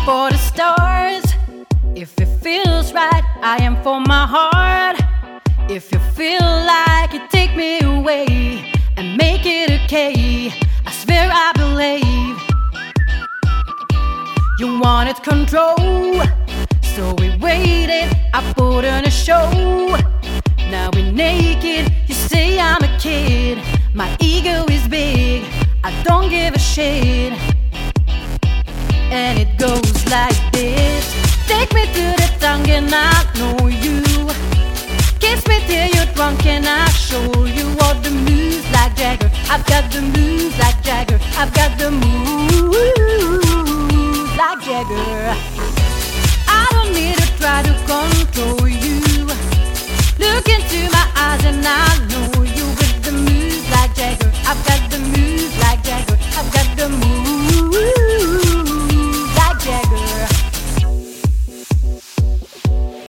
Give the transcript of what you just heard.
for the stars. If it feels right, I am for my heart. If you feel like it, take me away and make it okay. I swear I believe you wanted control, so we waited. I put on a show. Now we're naked. You say I'm a kid. My ego is big. I don't give a shit. And it goes like this. Take me to the tongue and I'll know you. Kiss me till you're drunk and I'll show you all the moves like Jagger. I've got the moves like Jagger. I've got the moves.